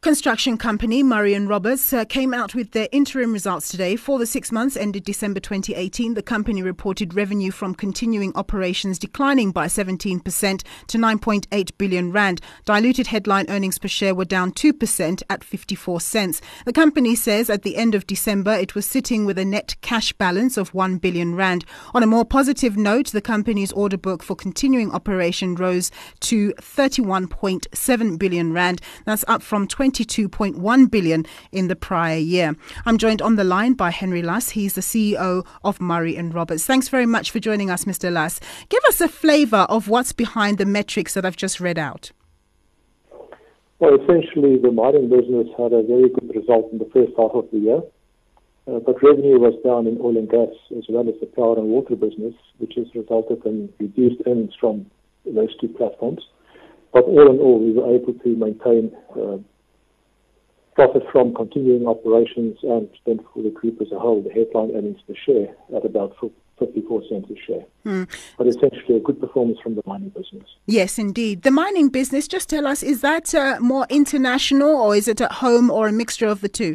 Construction company Murray & Roberts came out with their interim results today. For the 6 months ended December 2018, the company reported revenue from continuing operations declining by 17% to 9.8 billion rand. Diluted headline earnings per share were down 2% at 54 cents. The company says at the end of December it was sitting with a net cash balance of 1 billion rand. On a more positive note, the company's order book for continuing operation rose to 31.7 billion rand. That's up from 22.1 billion in the prior year. I'm joined on the line by Henry Lass. He's the CEO of Murray & Roberts. Thanks very much for joining us, Mr. Lass. Give us a flavour of what's behind the metrics that I've just read out. Well, essentially, the mining business had a very good result in the first half of the year, but revenue was down in oil and gas as well as the power and water business, which has resulted in reduced earnings from those two platforms. But all in all, we were able to maintain profit from continuing operations, and then for the group as a whole, the headline earnings per share at about 54 cents a share. But essentially a good performance from the mining business. Yes, indeed. The mining business, just tell us, is that more international or is it at home or a mixture of the two?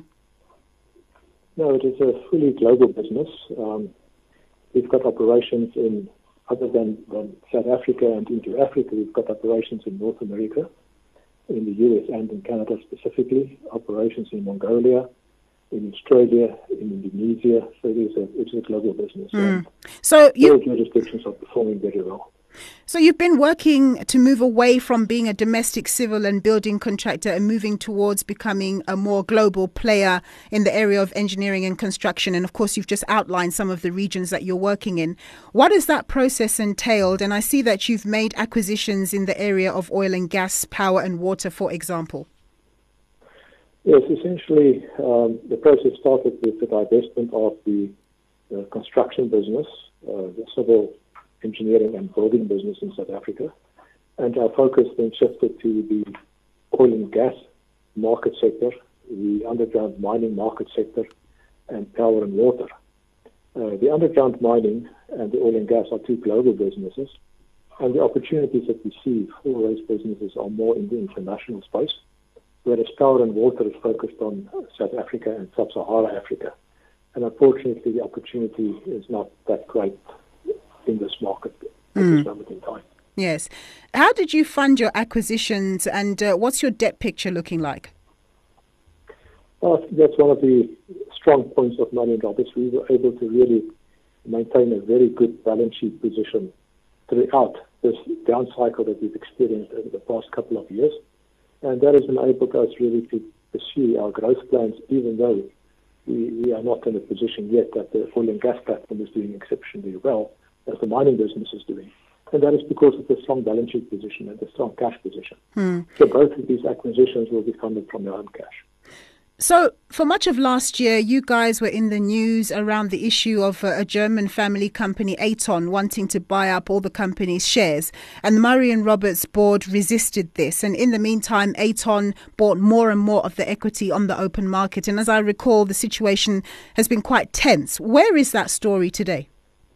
No, it is a fully global business. We've got operations in, other than South Africa and into Africa, we've got operations in North America, in the US and in Canada specifically, operations in Mongolia, in Australia, in Indonesia. So it's a global business. So all jurisdictions are performing very well. So you've been working to move away from being a domestic civil and building contractor and moving towards becoming a more global player in the area of engineering and construction. And of course, you've just outlined some of the regions that you're working in. What has that process entailed? And I see that you've made acquisitions in the area of oil and gas, power and water, for example. Yes, essentially, the process started with the divestment of the construction business, the civil engineering and building business in South Africa, and our focus then shifted to the oil and gas market sector, the underground mining market sector, and power and water. The underground mining and the oil and gas are two global businesses, and the opportunities that we see for those businesses are more in the international space, whereas power and water is focused on South Africa and Sub-Saharan Africa. And unfortunately, the opportunity is not that great in this market at this moment in time. Yes. How did you fund your acquisitions, and what's your debt picture looking like? Well, that's one of the strong points of Murray & Roberts. We were able to really maintain a very good balance sheet position throughout this down cycle that we've experienced over the past couple of years. And that has enabled us really to pursue our growth plans, even though we are not in a position yet that the oil and gas platform is doing exceptionally well as the mining business is doing. And that is because of the strong balance sheet position and the strong cash position. So both of these acquisitions will be funded from their own cash. So for much of last year, you guys were in the news around the issue of a German family company, Aton, wanting to buy up all the company's shares. And the Murray & Roberts board resisted this. And in the meantime, Aton bought more and more of the equity on the open market. And as I recall, the situation has been quite tense. Where is that story today?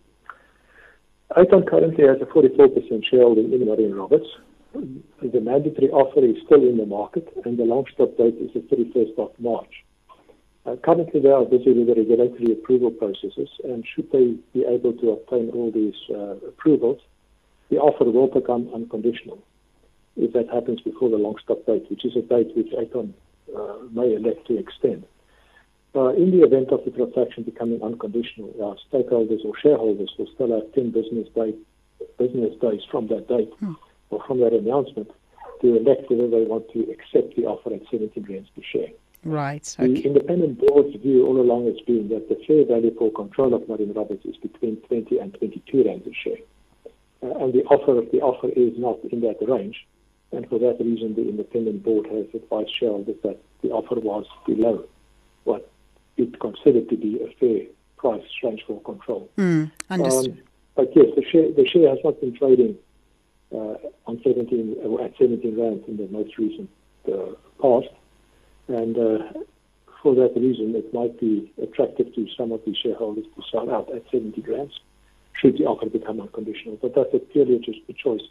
Aton currently has a 44% shareholding in Murray & Roberts. The mandatory offer is still in the market, and the long stop date is the 31st of March. Currently, they are busy with the regulatory approval processes, and should they be able to obtain all these approvals, the offer will become unconditional if that happens before the long stop date, which is a date which Aton may elect to extend. In the event of the transaction becoming unconditional, our stakeholders or shareholders will still have 10 business days from that date or from that announcement to elect whether they want to accept the offer at 17 rands per share. Right. Okay. The independent board's view all along has been that the fair value for control of Murray & Roberts is between 20 and 22 rands a share. And the offer is not in that range. And for that reason, the independent board has advised shareholders that the offer was below what it considered to be a fair price range for control. Understood. But yes, the share has not been trading at 17 rands in the most recent past, and for that reason, it might be attractive to some of the shareholders to sell out at 70 rands should the offer become unconditional. But that's purely just a choice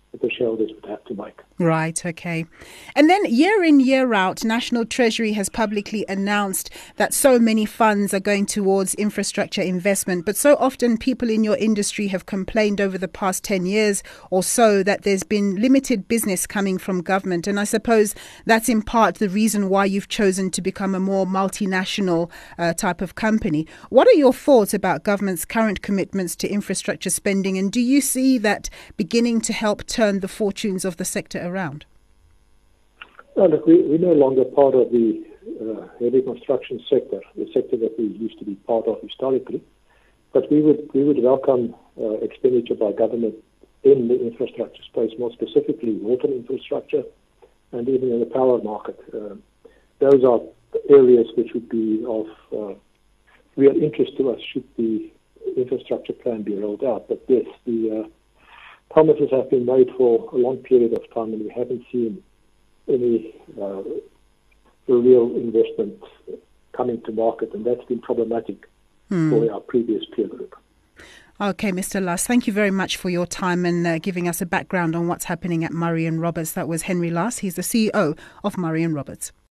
that the shareholders would have to make. Right, okay. And then year in, year out, National Treasury has publicly announced that so many funds are going towards infrastructure investment. But so often people in your industry have complained over the past 10 years or so that there's been limited business coming from government. And I suppose that's in part the reason why you've chosen to become a more multinational type of company. What are your thoughts about government's current commitments to infrastructure spending? And do you see that beginning to help turn the fortunes of the sector around? Well, look, we're no longer part of the heavy construction sector, the sector that we used to be part of historically. But we would welcome expenditure by government in the infrastructure space, more specifically water infrastructure and even in the power market. Those are areas which would be of real interest to us should the infrastructure plan be rolled out. But yes, the promises have been made for a long period of time, and we haven't seen any real investment coming to market, and that's been problematic for our previous peer group. Okay, Mr. Luss, thank you very much for your time and giving us a background on what's happening at Murray & Roberts. That was Henry Luss. He's the CEO of Murray & Roberts.